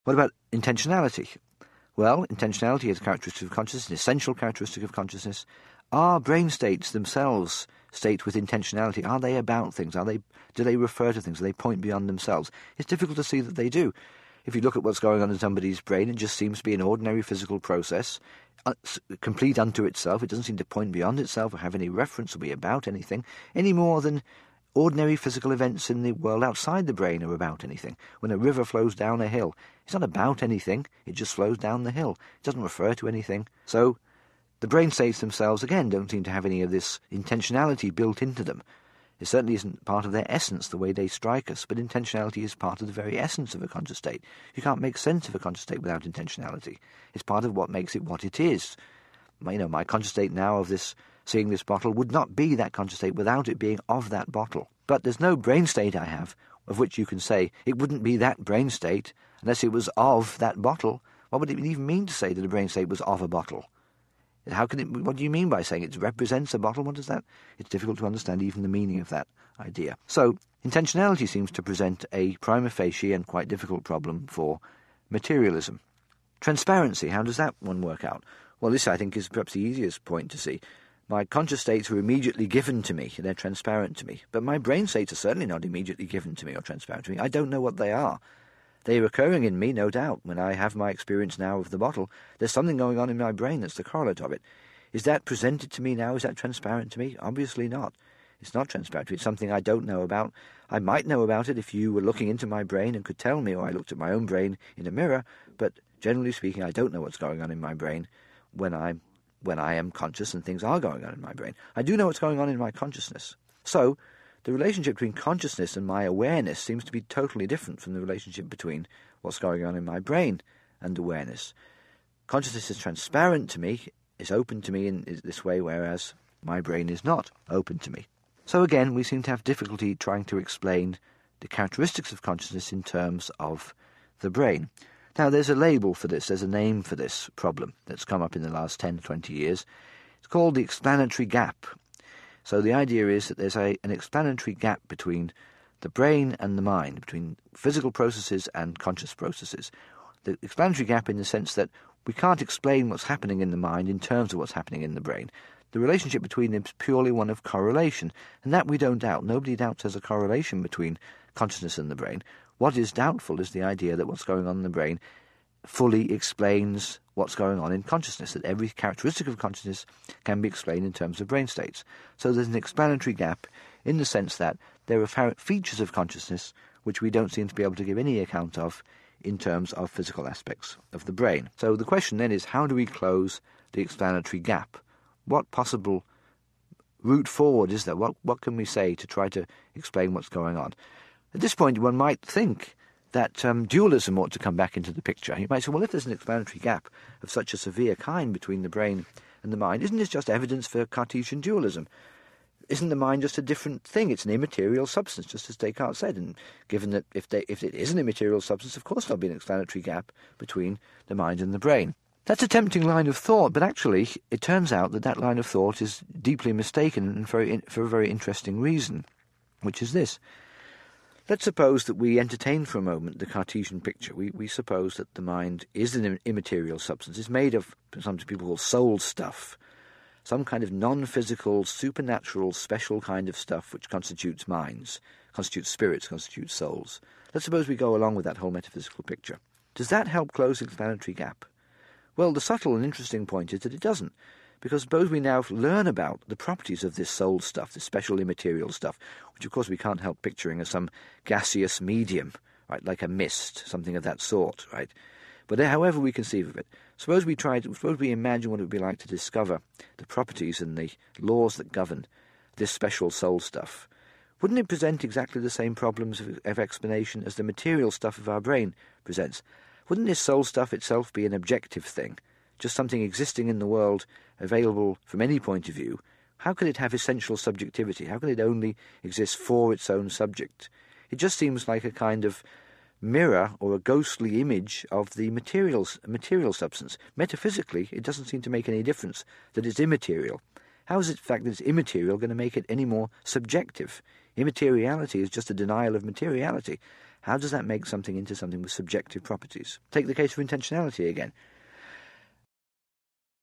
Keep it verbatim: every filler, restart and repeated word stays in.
What about intentionality? Well, intentionality is a characteristic of consciousness, an essential characteristic of consciousness. Are brain states themselves states with intentionality? Are they about things? Are they? Do they refer to things? Do they point beyond themselves? It's difficult to see that they do. If you look at what's going on in somebody's brain, it just seems to be an ordinary physical process, uh, complete unto itself. It doesn't seem to point beyond itself or have any reference or be about anything, any more than ordinary physical events in the world outside the brain are about anything. When a river flows down a hill, it's not about anything, it just flows down the hill. It doesn't refer to anything. So the brain states themselves, again, don't seem to have any of this intentionality built into them. It certainly isn't part of their essence, the way they strike us, but intentionality is part of the very essence of a conscious state. You can't make sense of a conscious state without intentionality. It's part of what makes it what it is. My, you know, my conscious state now of this, seeing this bottle, would not be that conscious state without it being of that bottle. But there's no brain state I have of which you can say it wouldn't be that brain state unless it was of that bottle. What would it even mean to say that a brain state was of a bottle? How can it? What do you mean by saying it represents a bottle? What is that? It's difficult to understand even the meaning of that idea. So, intentionality seems to present a prima facie and quite difficult problem for materialism. Transparency, how does that one work out? Well, this, I think, is perhaps the easiest point to see. My conscious states are immediately given to me, they're transparent to me, but my brain states are certainly not immediately given to me or transparent to me. I don't know what they are. They're occurring in me, no doubt. When I have my experience now of the bottle, there's something going on in my brain that's the correlate of it. Is that presented to me now? Is that transparent to me? Obviously not. It's not transparent to me. It's something I don't know about. I might know about it if you were looking into my brain and could tell me, or I looked at my own brain in a mirror, but generally speaking, I don't know what's going on in my brain when I'm when I am conscious and things are going on in my brain. I do know what's going on in my consciousness. So, the relationship between consciousness and my awareness seems to be totally different from the relationship between what's going on in my brain and awareness. Consciousness is transparent to me, is open to me in this way, whereas my brain is not open to me. So again, we seem to have difficulty trying to explain the characteristics of consciousness in terms of the brain. Now, there's a label for this, there's a name for this problem that's come up in the last ten to twenty years. It's called the explanatory gap. So the idea is that there's a, an explanatory gap between the brain and the mind, between physical processes and conscious processes. The explanatory gap in the sense that we can't explain what's happening in the mind in terms of what's happening in the brain. The relationship between them is purely one of correlation, and that we don't doubt. Nobody doubts there's a correlation between consciousness and the brain. What is doubtful is the idea that what's going on in the brain fully explains what's going on in consciousness, that every characteristic of consciousness can be explained in terms of brain states. So there's an explanatory gap in the sense that there are features of consciousness which we don't seem to be able to give any account of in terms of physical aspects of the brain. So the question then is, how do we close the explanatory gap? What possible route forward is there? What, what can we say to try to explain what's going on? At this point, one might think that um, dualism ought to come back into the picture. You might say, well, if there's an explanatory gap of such a severe kind between the brain and the mind, isn't this just evidence for Cartesian dualism? Isn't the mind just a different thing? It's an immaterial substance, just as Descartes said. And given that if, they, if it is an immaterial substance, of course there'll be an explanatory gap between the mind and the brain. That's a tempting line of thought, but actually it turns out that that line of thought is deeply mistaken and for, for a very interesting reason, which is this. Let's suppose that we entertain for a moment the Cartesian picture. We, we suppose that the mind is an immaterial substance. It's made of, some people call soul stuff, some kind of non-physical, supernatural, special kind of stuff which constitutes minds, constitutes spirits, constitutes souls. Let's suppose we go along with that whole metaphysical picture. Does that help close the explanatory gap? Well, the subtle and interesting point is that it doesn't, because suppose we now learn about the properties of this soul stuff, this special immaterial stuff, which of course we can't help picturing as some gaseous medium, right, like a mist, something of that sort, right? But however we conceive of it, suppose we try to, suppose we imagine what it would be like to discover the properties and the laws that govern this special soul stuff. Wouldn't it present exactly the same problems of, of explanation as the material stuff of our brain presents? Wouldn't this soul stuff itself be an objective thing, just something existing in the world, available from any point of view? How could it have essential subjectivity? How can it only exist for its own subject? It just seems like a kind of mirror or a ghostly image of the materials, material substance. Metaphysically, it doesn't seem to make any difference that it's immaterial. How is it the fact that it's immaterial going to make it any more subjective? Immateriality is just a denial of materiality. How does that make something into something with subjective properties? Take the case of intentionality again.